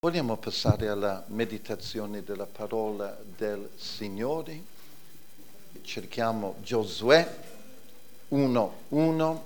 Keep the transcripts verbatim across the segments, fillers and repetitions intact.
Vogliamo passare alla meditazione della parola del Signore. Cerchiamo Giosuè uno uno.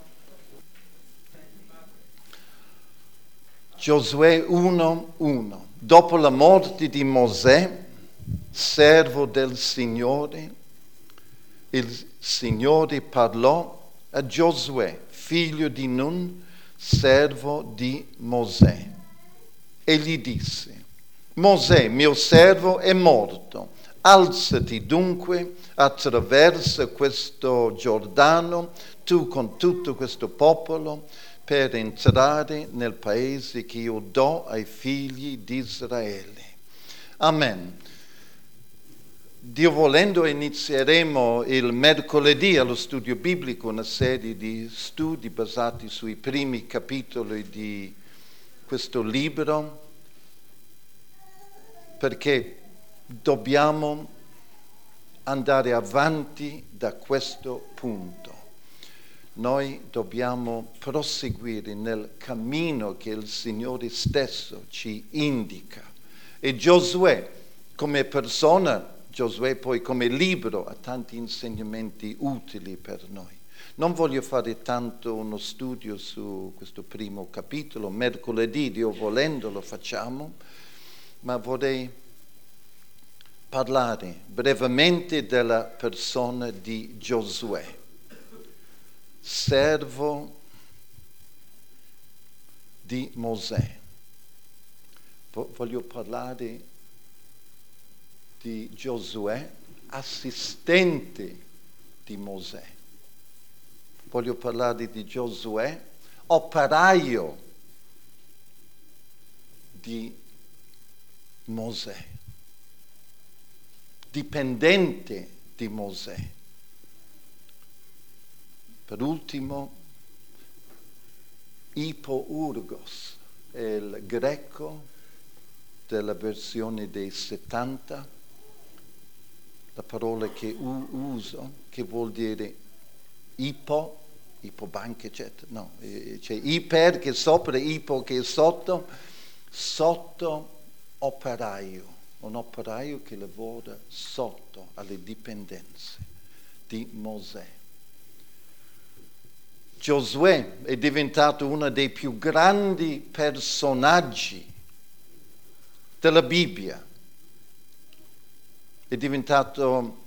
Giosuè uno uno. Dopo la morte di Mosè, servo del Signore, il Signore parlò a Giosuè, figlio di Nun, servo di Mosè. E gli disse: Mosè, mio servo, è morto. Alzati dunque, attraversa questo Giordano, tu con tutto questo popolo, per entrare nel paese che io do ai figli di Israele. Amen. Dio volendo inizieremo il mercoledì allo studio biblico una serie di studi basati sui primi capitoli di questo libro, perché dobbiamo andare avanti da questo punto. Noi dobbiamo proseguire nel cammino che il Signore stesso ci indica. E Giosuè, come persona, Giosuè poi come libro, ha tanti insegnamenti utili per noi. Non voglio fare tanto uno studio su questo primo capitolo, mercoledì, Dio volendo, lo facciamo, ma vorrei parlare brevemente della persona di Giosuè, servo di Mosè. Voglio parlare di Giosuè, assistente di Mosè. Voglio parlare di Giosuè, operaio di Mosè, dipendente di Mosè. Per ultimo, ipourgos, è il greco della versione dei settanta, la parola che uso, che vuol dire ipo, ipobanca, eccetera. No, c'è iper che è sopra, ipo che è sotto, sotto operaio, un operaio che lavora sotto alle dipendenze di Mosè. Giosuè è diventato uno dei più grandi personaggi della Bibbia. È diventato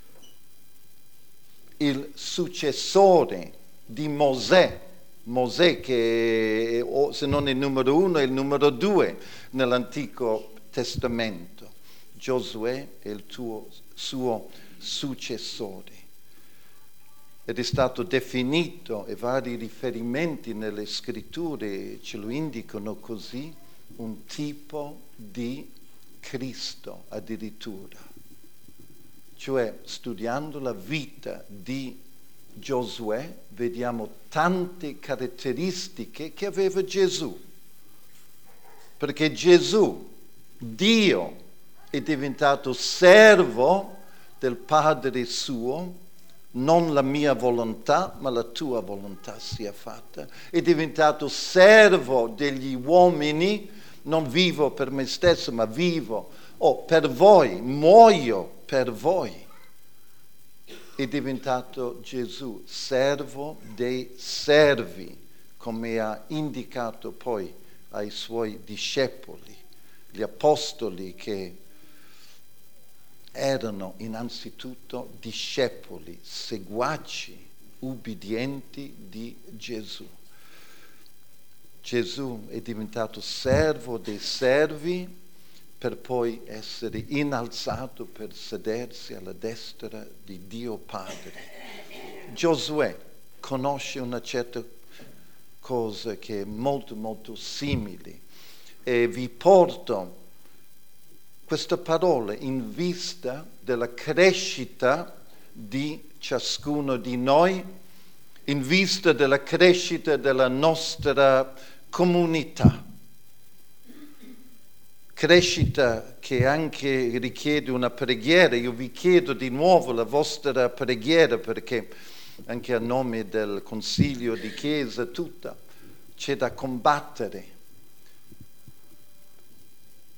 il successore di Mosè, Mosè che se non è il numero uno è il numero due nell'Antico Testamento. Giosuè è il tuo, suo successore ed è stato definito, e vari riferimenti nelle scritture ce lo indicano così, un tipo di Cristo addirittura. Cioè, studiando la vita di Giosuè, vediamo tante caratteristiche che aveva Gesù. Perché Gesù, Dio, è diventato servo del Padre suo, non la mia volontà, ma la tua volontà sia fatta. È diventato servo degli uomini, non vivo per me stesso, ma vivo oh, per voi, muoio per voi. È diventato Gesù servo dei servi, come ha indicato poi ai suoi discepoli, gli apostoli che erano innanzitutto discepoli, seguaci, ubbidienti di Gesù. Gesù è diventato servo dei servi per poi essere innalzato per sedersi alla destra di Dio Padre. Giosuè conosce una certa cosa che è molto molto simile e vi porto questa parola in vista della crescita di ciascuno di noi, in vista della crescita della nostra comunità. Crescita che anche richiede una preghiera. Io vi chiedo di nuovo la vostra preghiera, perché anche a nome del Consiglio di Chiesa tutta c'è da combattere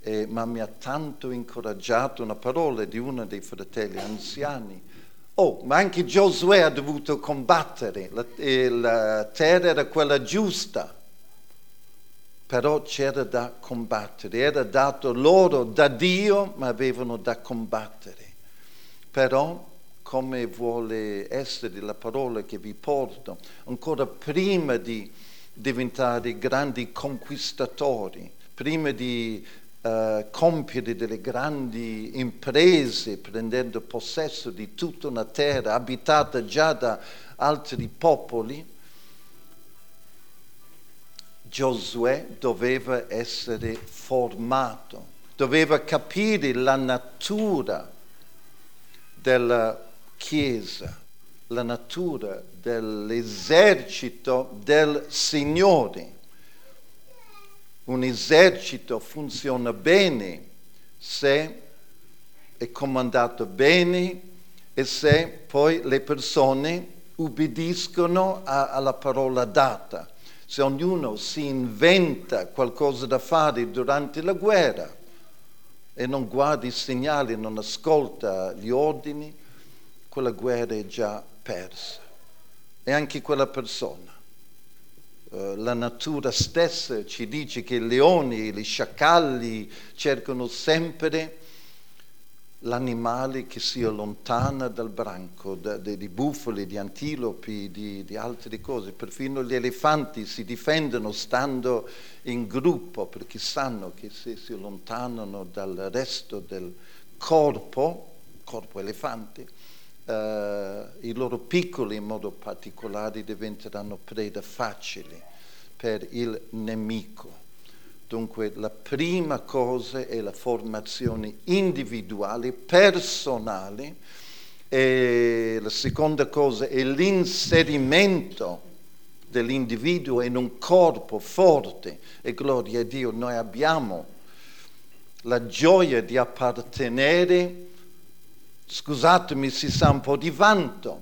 eh, ma mi ha tanto incoraggiato una parola di uno dei fratelli anziani. Oh, ma anche Giosuè ha dovuto combattere, la, eh, la terra era quella giusta, però c'era da combattere, era dato loro da Dio, ma avevano da combattere. Però, come vuole essere la parola che vi porto, ancora prima di diventare grandi conquistatori, prima di uh, compiere delle grandi imprese, prendendo possesso di tutta una terra abitata già da altri popoli, Giosuè doveva essere formato, doveva capire la natura della Chiesa, la natura dell'esercito del Signore. Un esercito funziona bene se è comandato bene e se poi le persone ubbidiscono a, alla parola data. Se ognuno si inventa qualcosa da fare durante la guerra e non guarda i segnali, non ascolta gli ordini, quella guerra è già persa. E anche quella persona. Uh, la natura stessa ci dice che i leoni, gli sciacalli cercano sempre l'animale che si allontana dal branco, da, di, di bufali, di antilopi, di, di altre cose. Perfino gli elefanti si difendono stando in gruppo, perché sanno che se si allontanano dal resto del corpo, corpo elefante, eh, i loro piccoli in modo particolare diventeranno preda facile per il nemico. Dunque la prima cosa è la formazione individuale, personale, e la seconda cosa è l'inserimento dell'individuo in un corpo forte. E gloria a Dio, noi abbiamo la gioia di appartenere, scusatemi se sa un po' di vanto,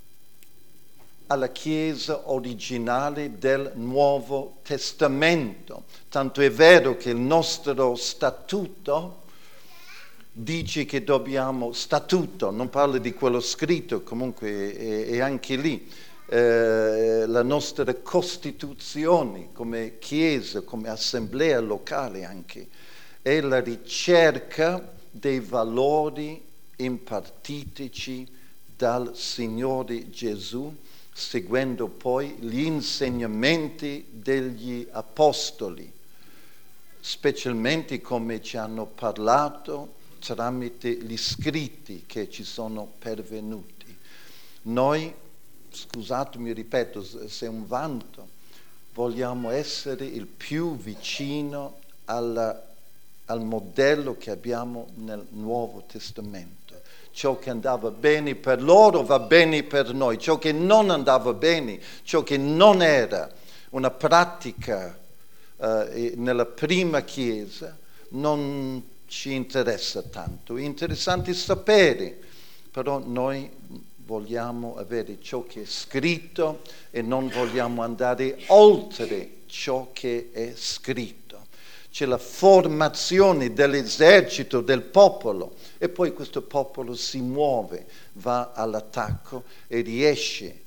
alla Chiesa originale del Nuovo Testamento. Tanto è vero che il nostro statuto dice che dobbiamo, statuto, non parlo di quello scritto, comunque è, è anche lì, eh, la nostra Costituzione come Chiesa, come assemblea locale anche, è la ricerca dei valori impartitici dal Signore Gesù, seguendo poi gli insegnamenti degli apostoli, specialmente come ci hanno parlato tramite gli scritti che ci sono pervenuti. Noi, scusatemi, ripeto, se è un vanto, vogliamo essere il più vicino alla, al modello che abbiamo nel Nuovo Testamento. Ciò che andava bene per loro va bene per noi, ciò che non andava bene, ciò che non era una pratica eh, nella prima Chiesa, non ci interessa tanto. È interessante sapere, però noi vogliamo avere ciò che è scritto e non vogliamo andare oltre ciò che è scritto. C'è la formazione dell'esercito, del popolo, e poi questo popolo si muove, va all'attacco e riesce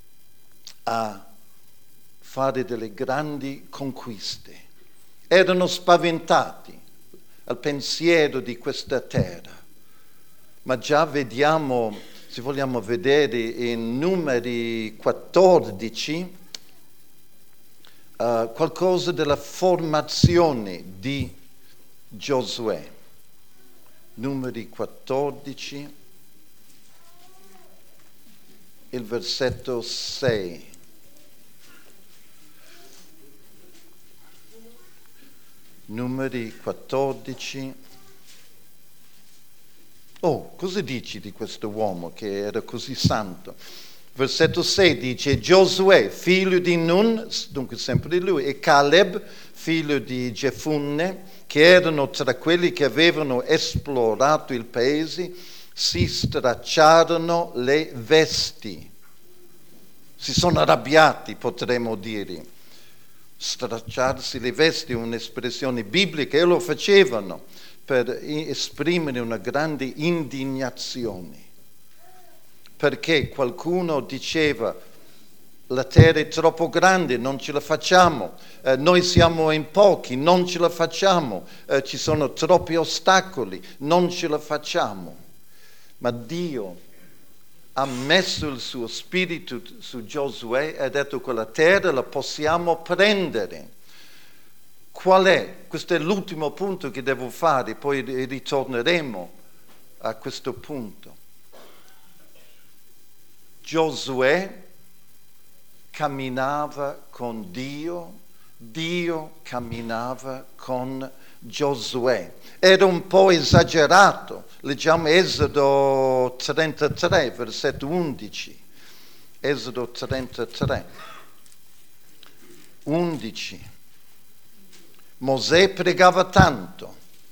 a fare delle grandi conquiste. Erano spaventati al pensiero di questa terra, ma già vediamo, se vogliamo vedere in Numeri quattordici, Uh, qualcosa della formazione di Giosuè. Numeri quattordici, il versetto sei. Numeri quattordici. Oh, cosa dici di questo uomo che era così santo? Versetto sei dice: Giosuè, figlio di Nun, dunque sempre di lui, e Caleb, figlio di Gefunne, che erano tra quelli che avevano esplorato il paese, si stracciarono le vesti. Si sono arrabbiati, potremmo dire. stracciarsi le vesti, un'espressione biblica, e lo facevano per esprimere una grande indignazione, perché qualcuno diceva: la terra è troppo grande, non ce la facciamo, eh, noi siamo in pochi, non ce la facciamo, eh, ci sono troppi ostacoli, non ce la facciamo. Ma Dio ha messo il suo spirito su Giosuè e ha detto: quella terra la possiamo prendere. Qual è? Questo è l'ultimo punto che devo fare, poi ritorneremo a questo punto. Giosuè camminava con Dio, Dio camminava con Giosuè. Era un po' esagerato. Leggiamo Esodo trentatré, versetto undici. Esodo trentatré, undici. Mosè pregava tanto.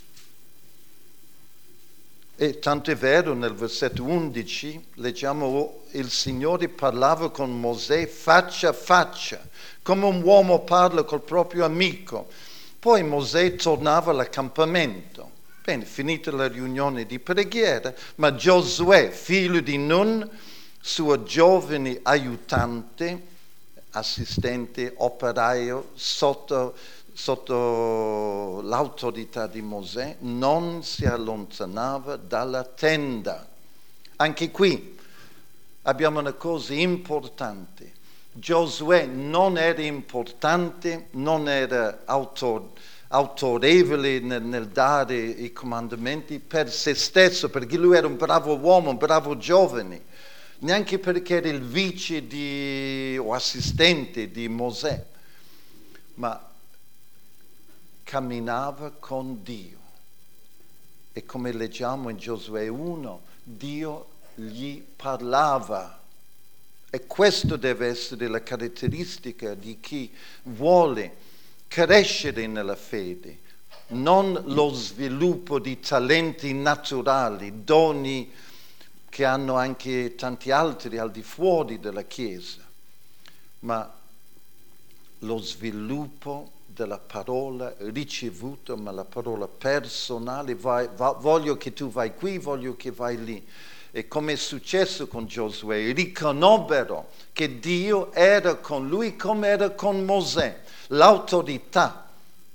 E tanto è vero, nel versetto undici leggiamo: il Signore parlava con Mosè faccia a faccia, come un uomo parla col proprio amico. Poi Mosè tornava all'accampamento. Bene, finita la riunione di preghiera, ma Giosuè, figlio di Nun, suo giovane aiutante, assistente, operaio, sotto sotto l'autorità di Mosè, non si allontanava dalla tenda. Anche qui abbiamo una cosa importante. Giosuè non era importante, non era autor, autorevole nel, nel dare i comandamenti per se stesso, perché lui era un bravo uomo, un bravo giovane, neanche perché era il vice di, o assistente di Mosè, ma camminava con Dio. E come leggiamo in Giosuè uno, Dio gli parlava. E questo deve essere la caratteristica di chi vuole crescere nella fede, non lo sviluppo di talenti naturali, doni che hanno anche tanti altri al di fuori della Chiesa, ma lo sviluppo della parola ricevuta, ma la parola personale. Vai, va, voglio che tu vai qui, voglio che vai lì. E come è successo con Giosuè, riconobbero che Dio era con lui come era con Mosè. L'autorità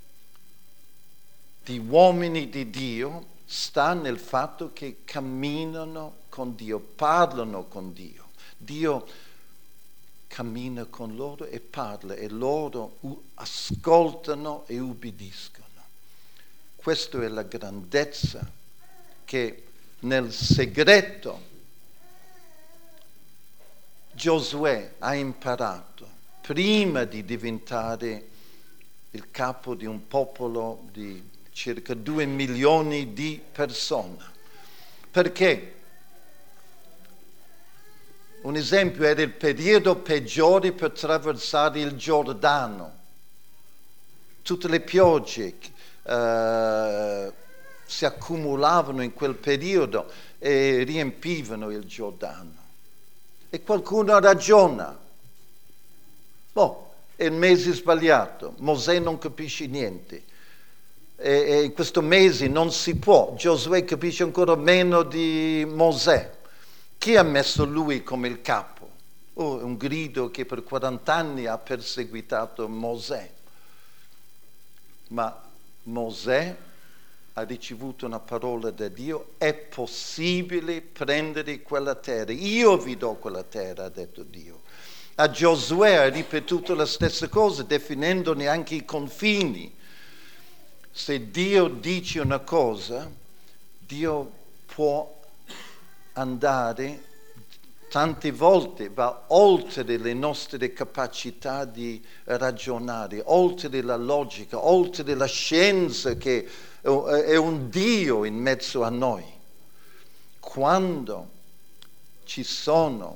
di uomini di Dio sta nel fatto che camminano con Dio, parlano con Dio. Dio cammina con loro e parla, e loro ascoltano e ubbidiscono. Questa è la grandezza che nel segreto Giosuè ha imparato prima di diventare il capo di un popolo di circa due milioni di persone. Perché? Un esempio: era il periodo peggiore per attraversare il Giordano. Tutte le piogge eh, si accumulavano in quel periodo e riempivano il Giordano. E qualcuno ragiona: boh, è il mese sbagliato, Mosè non capisce niente, e, e in questo mese non si può. Giosuè capisce ancora meno di Mosè. Chi ha messo lui come il capo? Oh, un grido che per quaranta anni ha perseguitato Mosè. Ma Mosè ha ricevuto una parola da Dio: è possibile prendere quella terra, io vi do quella terra, ha detto Dio. A Giosuè ha ripetuto la stessa cosa, definendone anche i confini. Se Dio dice una cosa, Dio può andare tante volte, va oltre le nostre capacità di ragionare, oltre la logica, oltre la scienza, che è un Dio in mezzo a noi. Quando ci sono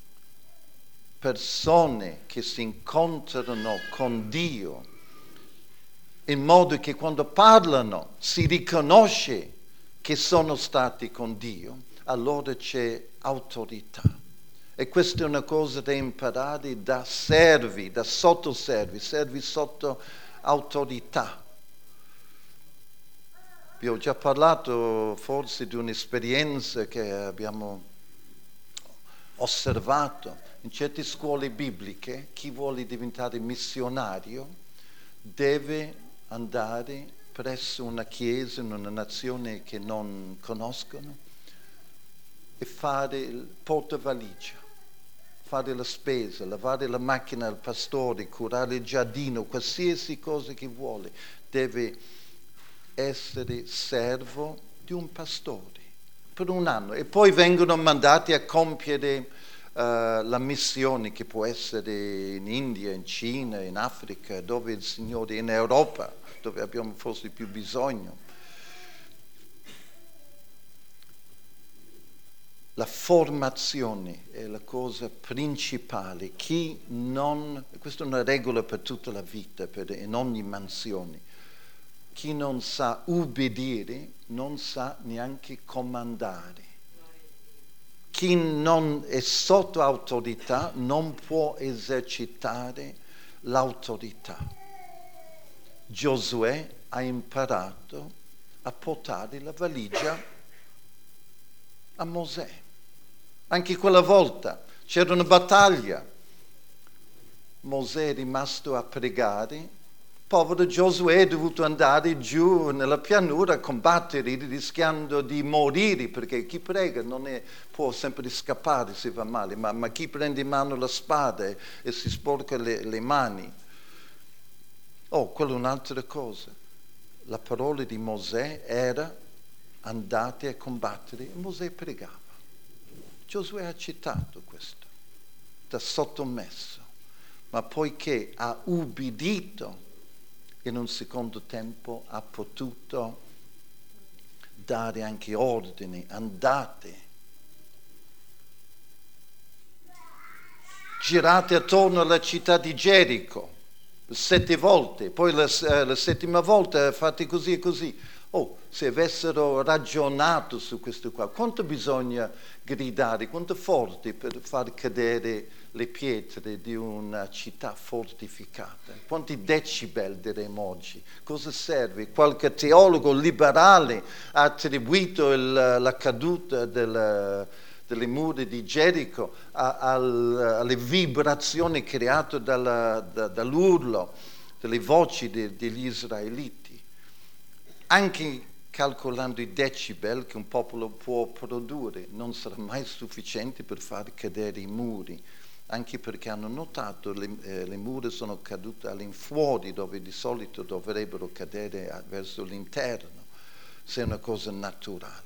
persone che si incontrano con Dio, in modo che quando parlano si riconosce che sono stati con Dio, allora c'è autorità. E questa è una cosa da imparare da servi, da sottoservi, servi sotto autorità. Vi ho già parlato forse di un'esperienza che abbiamo osservato. In certe scuole bibliche chi vuole diventare missionario deve andare presso una chiesa in una nazione che non conoscono e fare il portavaligia, fare la spesa, lavare la macchina al pastore, curare il giardino, qualsiasi cosa che vuole, deve essere servo di un pastore per un anno e poi vengono mandati a compiere uh, la missione che può essere in India, in Cina, in Africa, dove il Signore, in Europa, dove abbiamo forse più bisogno. La formazione è la cosa principale. Chi non, questa è una regola per tutta la vita, per, in ogni mansione. Chi non sa ubbidire non sa neanche comandare. Chi non è sotto autorità non può esercitare l'autorità. Giosuè ha imparato a portare la valigia a Mosè. Anche quella volta c'era una battaglia. Mosè è rimasto a pregare. Povero Giosuè è dovuto andare giù nella pianura a combattere rischiando di morire, perché chi prega non è, può sempre scappare se va male, ma, ma chi prende in mano la spada e, e si sporca le, le mani. Oh, quella è un'altra cosa. La parola di Mosè era andate a combattere e Mosè pregava. Giosuè ha accettato questo, da sottomesso, ma poiché ha ubbidito, in un secondo tempo ha potuto dare anche ordini, andate, girate attorno alla città di Gerico sette volte, poi la, la settima volta fate così e così. Oh, se avessero ragionato su questo qua, quanto bisogna gridare, quanto forte per far cadere le pietre di una città fortificata? Quanti decibel diremo oggi? Cosa serve? Qualche teologo liberale ha attribuito il, la caduta del, delle mura di Gerico a, al, alle vibrazioni create dalla, da, dall'urlo delle voci de, degli israeliti. Anche calcolando i decibel che un popolo può produrre, non sarà mai sufficiente per far cadere i muri, anche perché hanno notato che le, eh, le mura sono cadute all'infuori, dove di solito dovrebbero cadere verso l'interno, se è una cosa naturale.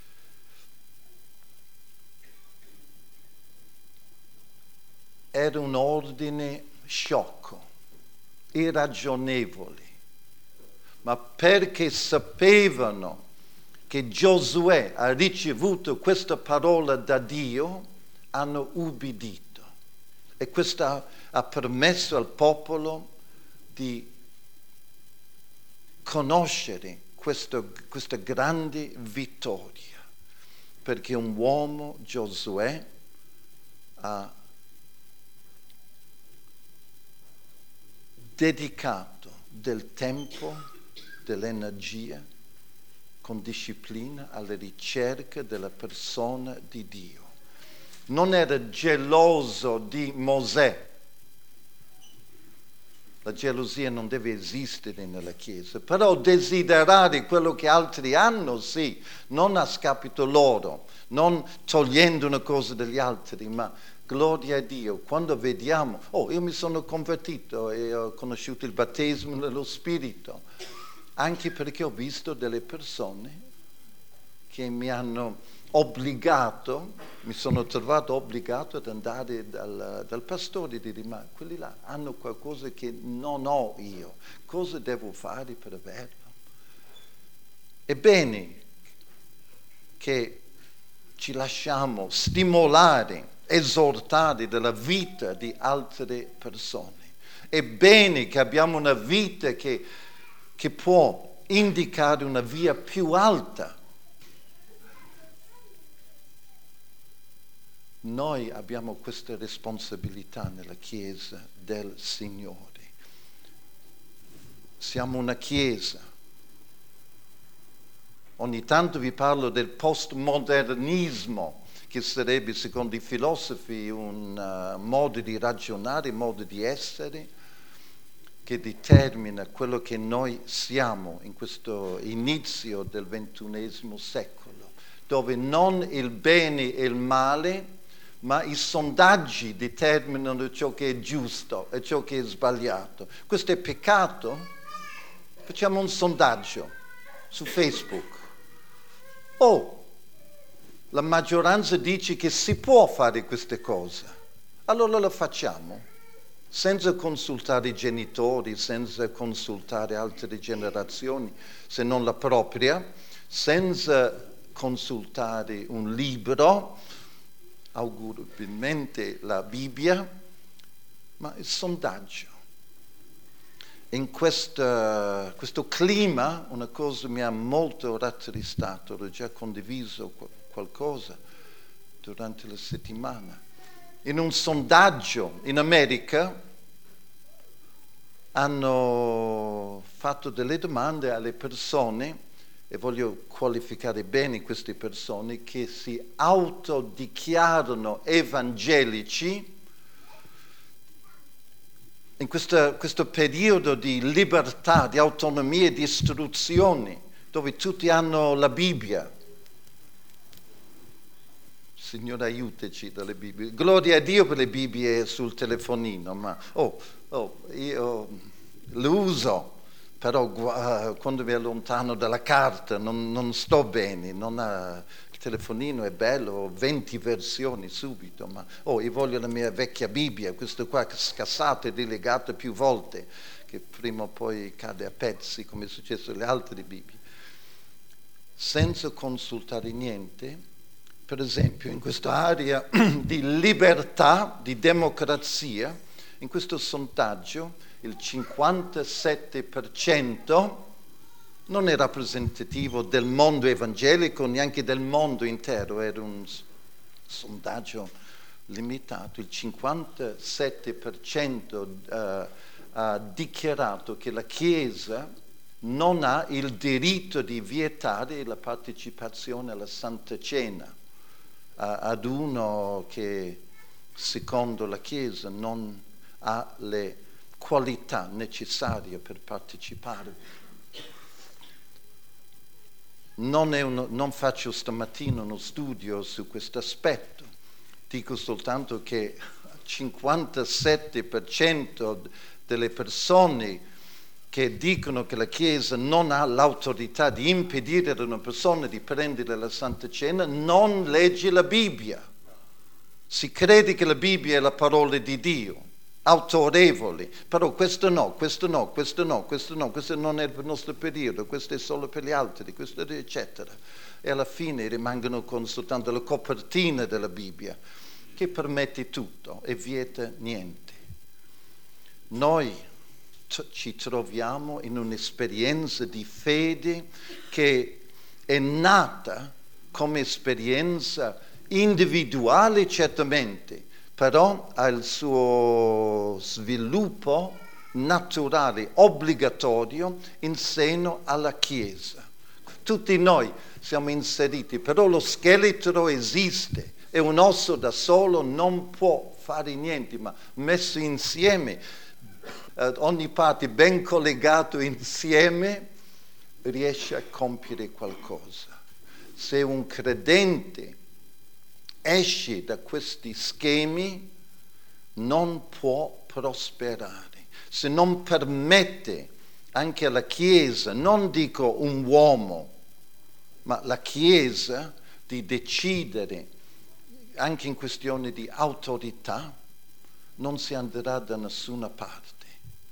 Era un ordine sciocco, irragionevole, ma perché sapevano che Giosuè ha ricevuto questa parola da Dio, hanno ubbidito. E questo ha, ha permesso al popolo di conoscere questo, questa grande vittoria, perché un uomo, Giosuè, ha dedicato del tempo, dell'energia, con disciplina alla ricerca della persona di Dio. Non era geloso di Mosè. La gelosia non deve esistere nella Chiesa, però desiderare quello che altri hanno, sì, non a scapito loro, non togliendo una cosa dagli altri, ma gloria a Dio. Quando vediamo, oh, io mi sono convertito e ho conosciuto il battesimo dello Spirito, anche perché ho visto delle persone che mi hanno obbligato, mi sono trovato obbligato ad andare dal, dal pastore e dire: ma quelli là hanno qualcosa che non ho io, cosa devo fare per averlo? È bene che ci lasciamo stimolare, esortare dalla vita di altre persone. È bene che abbiamo una vita che, che può indicare una via più alta. Noi abbiamo questa responsabilità nella Chiesa del Signore. Siamo una Chiesa. Ogni tanto vi parlo del postmodernismo, che sarebbe, secondo i filosofi, un uh, modo di ragionare, un modo di essere, che determina quello che noi siamo in questo inizio del ventunesimo secolo, dove non il bene e il male, ma i sondaggi determinano ciò che è giusto e ciò che è sbagliato. Questo è peccato? Facciamo un sondaggio su Facebook. Oh, la maggioranza dice che si può fare queste cose. Allora lo facciamo, senza consultare i genitori, senza consultare altre generazioni, se non la propria, senza consultare un libro, augurabilmente la Bibbia, ma il sondaggio. In questa, questo clima una cosa mi ha molto rattristato, ho già condiviso qualcosa durante la settimana. In un sondaggio in America hanno fatto delle domande alle persone, e voglio qualificare bene queste persone, che si autodichiarano evangelici in questo, questo periodo di libertà, di autonomia e di istruzione, dove tutti hanno la Bibbia. Signore, aiutaci dalle Bibbie. Gloria a Dio per le Bibbie sul telefonino, ma oh, oh, io lo uso, però uh, quando mi allontano dalla carta non, non sto bene, non ha, il telefonino è bello, ho venti versioni subito, ma oh, io voglio la mia vecchia Bibbia, questo qua scassato e rilegato più volte, che prima o poi cade a pezzi, come è successo alle altre Bibbie. Senza consultare niente, per esempio in questa area di libertà, di democrazia, in questo sondaggio il cinquantasette per cento non è rappresentativo del mondo evangelico, neanche del mondo intero, era un sondaggio limitato. Il cinquantasette per cento uh, ha dichiarato che la Chiesa non ha il diritto di vietare la partecipazione alla Santa Cena uh, ad uno che, secondo la Chiesa, non ha le qualità necessarie per partecipare. Non, è uno, non faccio stamattina uno studio su questo aspetto, dico soltanto che il cinquantasette per cento delle persone che dicono che la Chiesa non ha l'autorità di impedire ad una persona di prendere la Santa Cena non legge la Bibbia. Si crede che la Bibbia è la parola di Dio, autorevoli, però questo no, questo no, questo no, questo no, questo non è per il nostro periodo, questo è solo per gli altri, questo è eccetera. E alla fine rimangono con soltanto la copertina della Bibbia, che permette tutto e vieta niente. Noi t- ci troviamo in un'esperienza di fede che è nata come esperienza individuale certamente, però ha il suo sviluppo naturale, obbligatorio, in seno alla Chiesa. Tutti noi siamo inseriti, però lo scheletro esiste, e un osso da solo non può fare niente, ma messo insieme, eh, ogni parte ben collegato insieme, riesce a compiere qualcosa. Se un credente esce da questi schemi, non può prosperare. Se non permette anche alla Chiesa, non dico un uomo, ma la Chiesa, di decidere anche in questione di autorità, non si andrà da nessuna parte.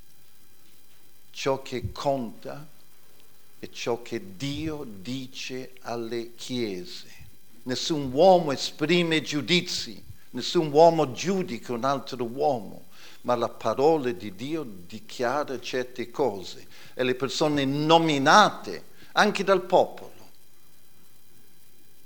Ciò che conta è ciò che Dio dice alle Chiese. Nessun uomo esprime giudizi, nessun uomo giudica un altro uomo, ma la parola di Dio dichiara certe cose e le persone nominate anche dal popolo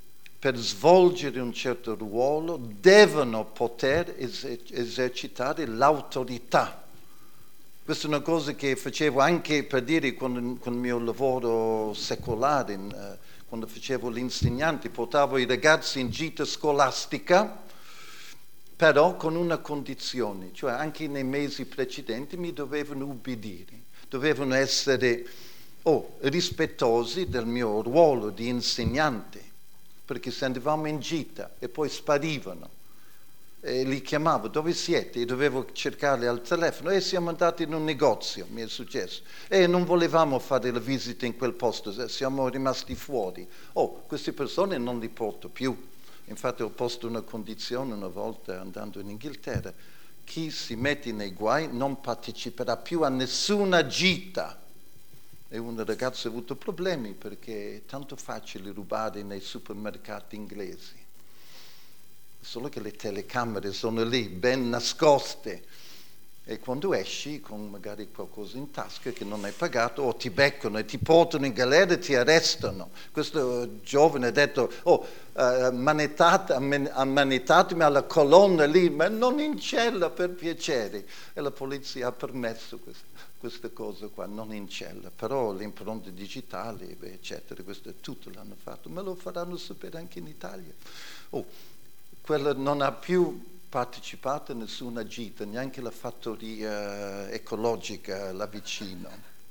per svolgere un certo ruolo devono poter eser- esercitare l'autorità. Questa è una cosa che facevo anche, per dire, con, con il mio lavoro secolare, eh, quando facevo l'insegnante, portavo i ragazzi in gita scolastica, però con una condizione, cioè anche nei mesi precedenti mi dovevano ubbidire, dovevano essere oh, rispettosi del mio ruolo di insegnante, perché se andavamo in gita e poi sparivano, e li chiamavo, dove siete? E dovevo cercarli al telefono, e siamo andati in un negozio, mi è successo, e non volevamo fare la visita in quel posto, siamo rimasti fuori. Oh, queste persone non li porto più. Infatti ho posto una condizione una volta andando in Inghilterra: chi si mette nei guai non parteciperà più a nessuna gita. E un ragazzo ha avuto problemi perché è tanto facile rubare nei supermercati inglesi, solo che le telecamere sono lì ben nascoste, e quando esci con magari qualcosa in tasca che non hai pagato, o ti beccano e ti portano in galera e ti arrestano. Questo giovane ha detto: oh, uh, manetat- ammanetatemi alla colonna lì, ma non in cella, per piacere. E la polizia ha permesso questo, queste cose qua, non in cella, però le impronte digitali, eccetera, questo tutto l'hanno fatto, ma lo faranno sapere anche in Italia. Oh, quella non ha più partecipato a nessuna gita, neanche la fattoria ecologica là vicino.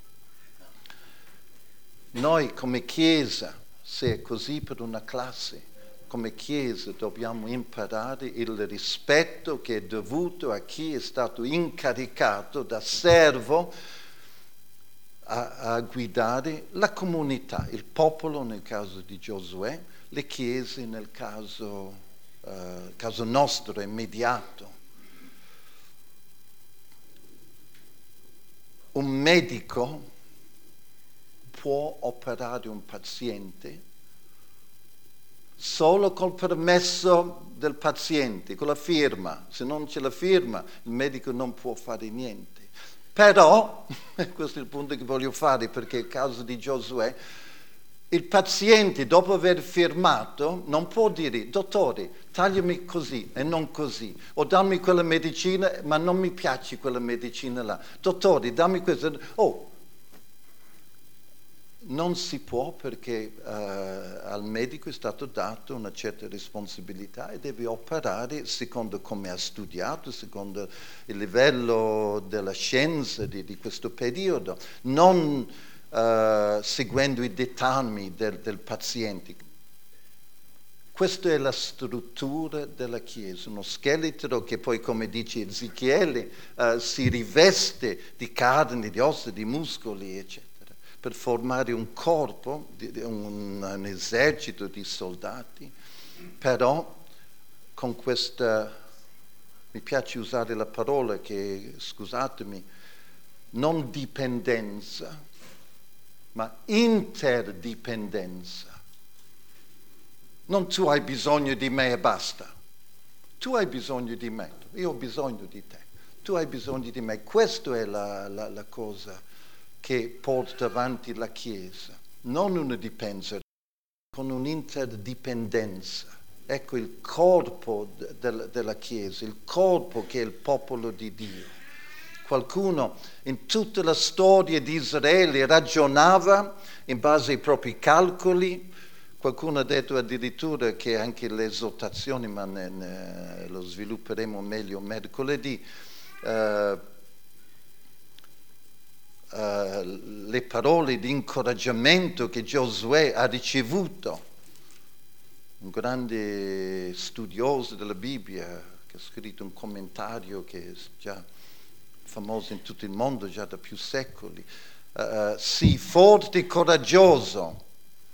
Noi come Chiesa, se è così per una classe, come Chiesa dobbiamo imparare il rispetto che è dovuto a chi è stato incaricato da servo a, a guidare la comunità, il popolo nel caso di Giosuè, le chiese nel caso Uh, caso nostro immediato. Un medico può operare un paziente solo col permesso del paziente, con la firma. Se non c'è la firma, il medico non può fare niente. Però, questo è il punto che voglio fare, perché il caso di Giosuè, il paziente, dopo aver firmato, non può dire: dottore, tagliami così e non così, o dammi quella medicina, ma non mi piace quella medicina là. Dottore, dammi questo. Oh, non si può, perché uh, al medico è stato dato una certa responsabilità e deve operare secondo come ha studiato, secondo il livello della scienza di, di questo periodo, non Uh, seguendo i dettami del, del paziente. Questa è la struttura della Chiesa, uno scheletro che poi, come dice Ezechiele, uh, si riveste di carne, di ossa, di muscoli, eccetera, per formare un corpo, un, un esercito di soldati. Però con questa, mi piace usare la parola che, scusatemi, non dipendenza, ma interdipendenza. Non tu hai bisogno di me e basta. Tu hai bisogno di me, io ho bisogno di te. Tu hai bisogno di me. Questa è la, la, la cosa che porta avanti la Chiesa. Non una dipendenza, con un'interdipendenza. Ecco il corpo de, de, della Chiesa, il corpo che è il popolo di Dio. Qualcuno in tutta la storia di Israele ragionava in base ai propri calcoli. Qualcuno ha detto addirittura che anche le esortazioni, ma ne, ne, lo svilupperemo meglio mercoledì, uh, uh, le parole di incoraggiamento che Giosuè ha ricevuto, un grande studioso della Bibbia che ha scritto un commentario che è già famoso in tutto il mondo già da più secoli, uh, sii forte e coraggioso,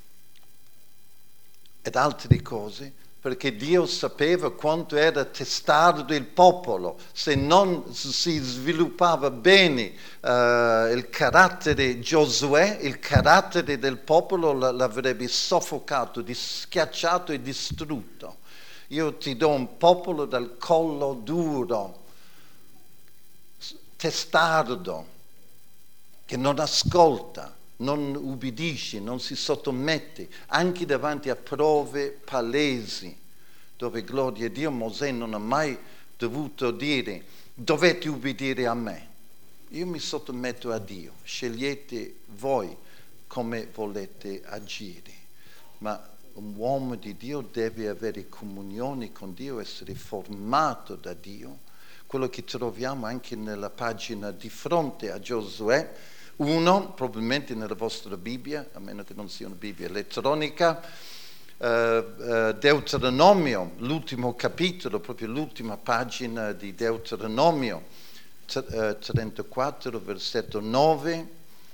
ed altre cose, perché Dio sapeva quanto era testardo il popolo. Se non si sviluppava bene uh, il carattere Giosuè, il carattere del popolo l'avrebbe soffocato, schiacciato e distrutto. Io ti do un popolo dal collo duro, testardo, che non ascolta, non ubbidisce, non si sottomette, anche davanti a prove palesi, dove, gloria a Dio, Mosè non ha mai dovuto dire dovete ubbidire a me. Io mi sottometto a Dio, scegliete voi come volete agire. Ma un uomo di Dio deve avere comunione con Dio, essere formato da Dio. Quello che troviamo anche nella pagina di fronte a Giosuè uno, probabilmente nella vostra Bibbia, a meno che non sia una Bibbia elettronica, uh, uh, Deuteronomio, l'ultimo capitolo, proprio l'ultima pagina di Deuteronomio, trentaquattro, versetto nove.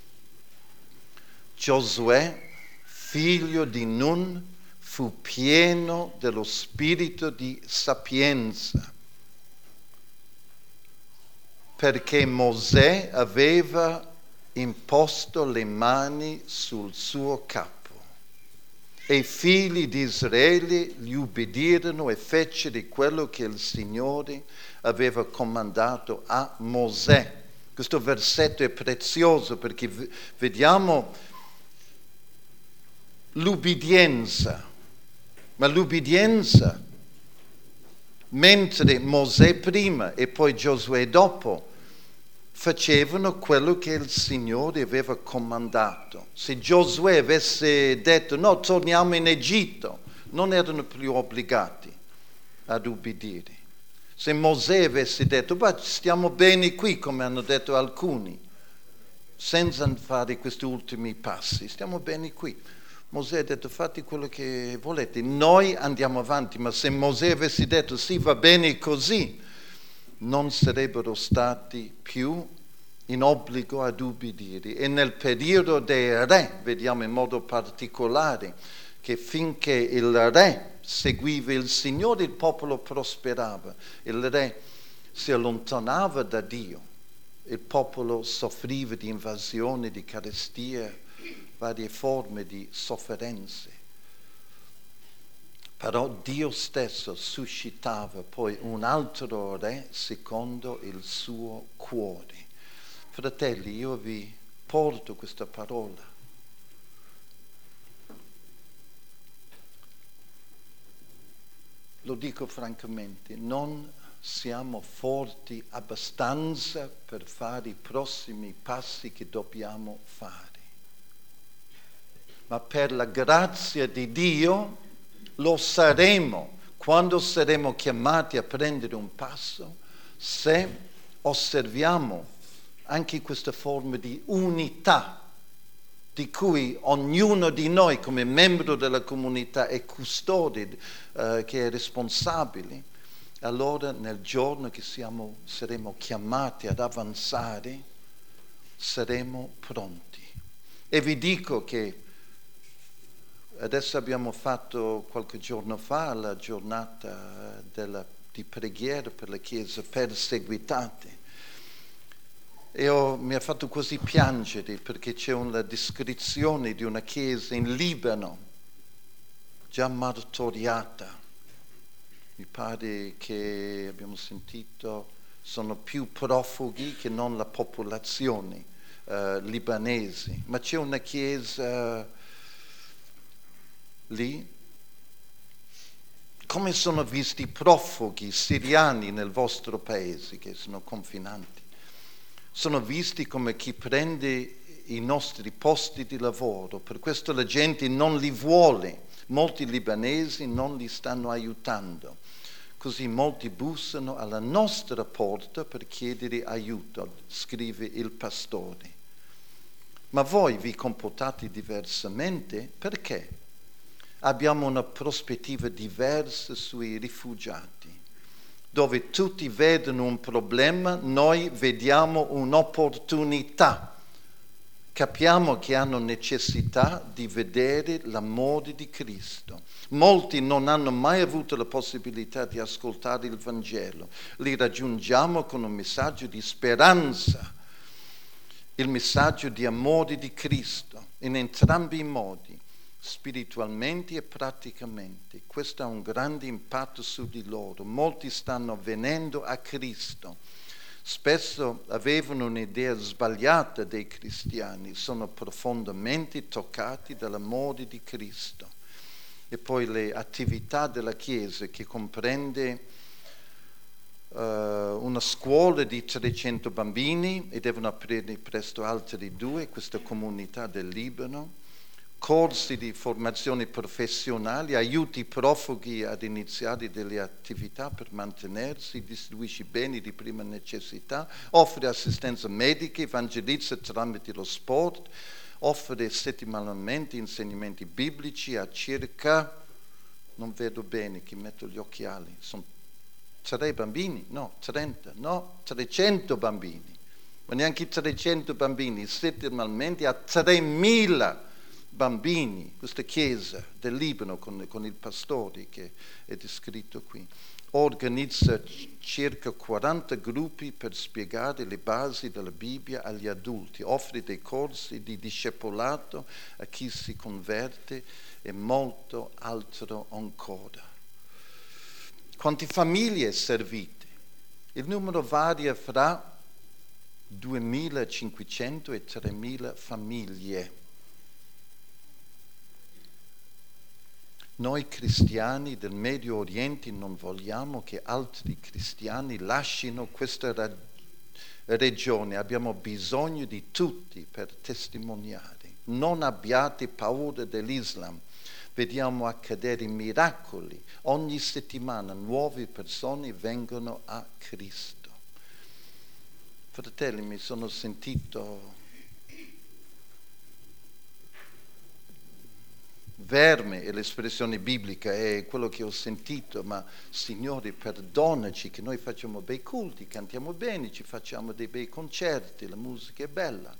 Giosuè, figlio di Nun, fu pieno dello spirito di sapienza, perché Mosè aveva imposto le mani sul suo capo. E i figli di Israele gli ubbidirono e fecero quello che il Signore aveva comandato a Mosè. Questo versetto è prezioso perché vediamo l'ubbidienza, ma l'ubbidienza, mentre Mosè prima e poi Giosuè dopo facevano quello che il Signore aveva comandato. Se Giosuè avesse detto no, torniamo in Egitto, non erano più obbligati ad ubbidire. Se Mosè avesse detto beh, stiamo bene qui, come hanno detto alcuni, senza fare questi ultimi passi, stiamo bene qui. Mosè ha detto fate quello che volete, noi andiamo avanti, ma se Mosè avesse detto sì, va bene così, non sarebbero stati più in obbligo ad ubbidire. E nel periodo dei re vediamo in modo particolare che finché il re seguiva il Signore il popolo prosperava, il re si allontanava da Dio, il popolo soffriva di invasione, di carestia, varie forme di sofferenze. Però Dio stesso suscitava poi un altro re secondo il suo cuore. Fratelli, io vi porto questa parola. Lo dico francamente, non siamo forti abbastanza per fare i prossimi passi che dobbiamo fare. Ma per la grazia di Dio lo saremo quando saremo chiamati a prendere un passo, se osserviamo anche questa forma di unità di cui ognuno di noi come membro della comunità è custode, eh, che è responsabile. Allora nel giorno che siamo, saremo chiamati ad avanzare, saremo pronti. E vi dico che adesso abbiamo fatto qualche giorno fa la giornata della, di preghiera per le chiese perseguitate. E ho, mi ha fatto così piangere perché c'è una descrizione di una chiesa in Libano già martoriata. Mi pare che abbiamo sentito sono più profughi che non la popolazione eh, libanese, ma c'è una chiesa lì. Come sono visti i profughi siriani nel vostro paese che sono confinanti? Sono visti come chi prende i nostri posti di lavoro, per questo la gente non li vuole, molti libanesi non li stanno aiutando, così molti bussano alla nostra porta per chiedere aiuto, scrive il pastore. Ma voi vi comportate diversamente perché? Abbiamo una prospettiva diversa sui rifugiati. Dove tutti vedono un problema, noi vediamo un'opportunità. Capiamo che hanno necessità di vedere l'amore di Cristo. Molti non hanno mai avuto la possibilità di ascoltare il Vangelo. Li raggiungiamo con un messaggio di speranza, il messaggio di amore di Cristo, in entrambi i modi, spiritualmente e praticamente. Questo ha un grande impatto su di loro. Molti stanno venendo a Cristo, spesso avevano un'idea sbagliata dei cristiani, sono profondamente toccati dall'amore di Cristo. E poi le attività della Chiesa, che comprende uh, una scuola di trecento bambini, e devono aprire presto altri due, questa comunità del Libano, corsi di formazione professionale, aiuti i profughi ad iniziare delle attività per mantenersi, distribuisce beni di prima necessità, offre assistenza medica, evangelizza tramite lo sport, offre settimanalmente insegnamenti biblici a circa, non vedo bene che metto gli occhiali, sono tre bambini? No, trenta, no, trecento bambini, ma neanche trecento bambini, settimanalmente a tremila bambini, questa chiesa del Libano con, con il pastore che è descritto qui. Organizza circa quaranta gruppi per spiegare le basi della Bibbia agli adulti, offre dei corsi di discepolato a chi si converte e molto altro ancora. Quante famiglie servite? Il numero varia fra duemilacinquecento e tremila famiglie. Noi cristiani del Medio Oriente non vogliamo che altri cristiani lascino questa ra- regione. Abbiamo bisogno di tutti per testimoniare. Non abbiate paura dell'Islam. Vediamo accadere miracoli. Ogni settimana nuove persone vengono a Cristo. Fratelli, mi sono sentito verme, è l'espressione biblica, è quello che ho sentito, ma Signore perdonaci che noi facciamo bei culti, cantiamo bene, ci facciamo dei bei concerti, la musica è bella,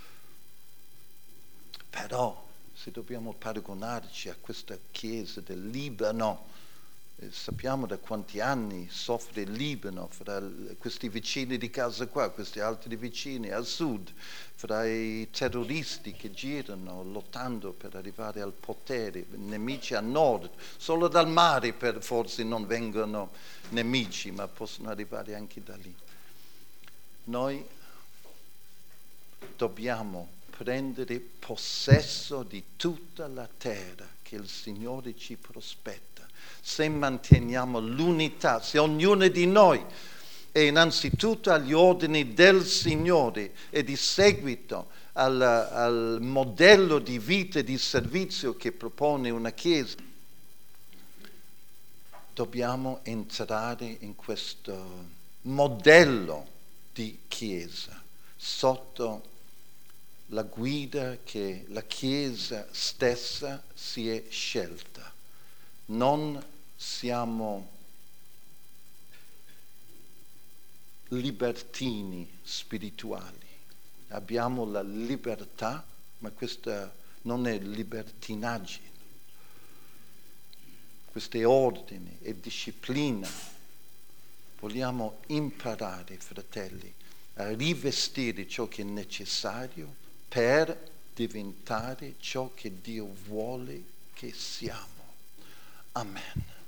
però se dobbiamo paragonarci a questa chiesa del Libano, eh, sappiamo da quanti anni soffre il Libano, fra l- questi vicini di casa qua, questi altri vicini al sud, fra i terroristi che girano lottando per arrivare al potere, nemici a nord, solo dal mare per forse non vengono nemici, ma possono arrivare anche da lì. Noi dobbiamo prendere possesso di tutta la terra che il Signore ci prospetta. Se manteniamo l'unità, se ognuno di noi è innanzitutto agli ordini del Signore e di seguito al, al modello di vita e di servizio che propone una Chiesa, dobbiamo entrare in questo modello di Chiesa sotto la guida che la Chiesa stessa si è scelta. Non siamo libertini spirituali, abbiamo la libertà, ma questa non è libertinaggine, questo è ordine, è disciplina. Vogliamo imparare, fratelli, a rivestire ciò che è necessario per diventare ciò che Dio vuole che siamo. Amen.